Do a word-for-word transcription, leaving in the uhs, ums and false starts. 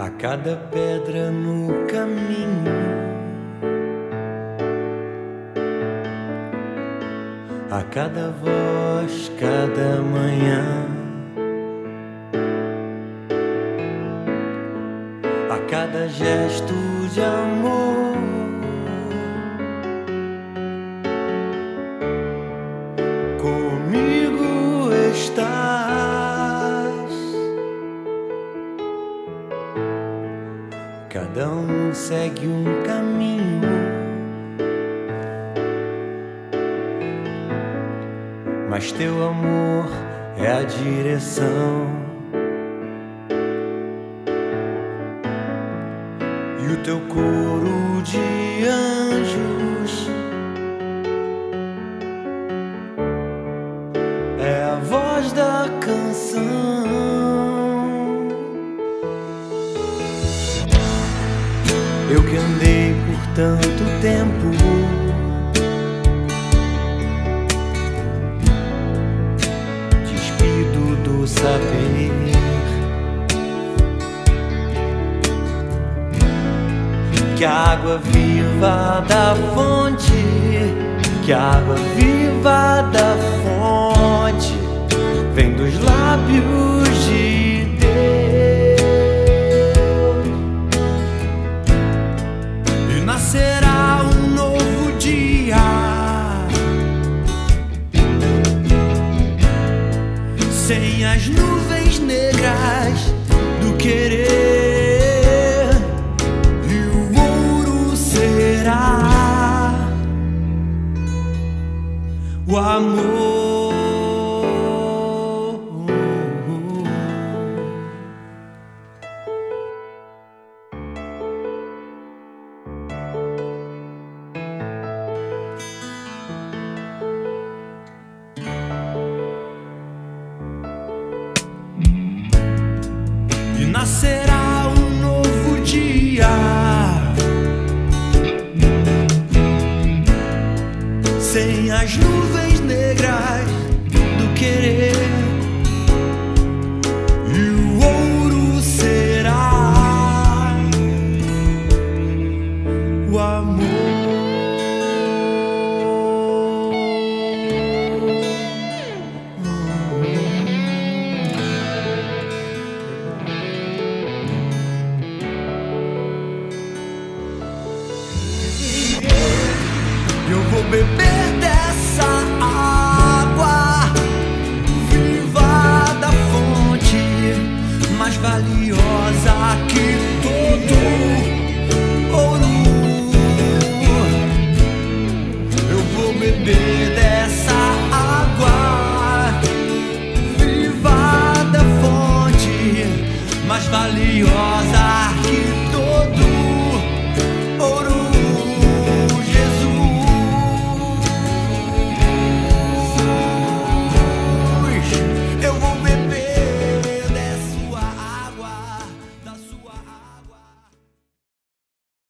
a cada pedra no caminho, a cada voz, cada manhã, a cada gesto de amor, comigo estás. Cada um segue um caminho, mas teu amor é a direção, e o teu coro de anjos é a voz da canção. Eu que andei por tanto tempo despido do saber, que a água viva da fonte, que a água viva da fonte vem dos lábios de Deus, e nascerá um novo dia, sem as nuvens negras do querer, e o ouro será o amor. E nascerá um novo dia, sem as nuvens negras do querer, e o ouro será o amor. Eu vou beber dessa água viva da fonte, mais valiosa que todo ouro. Eu vou beber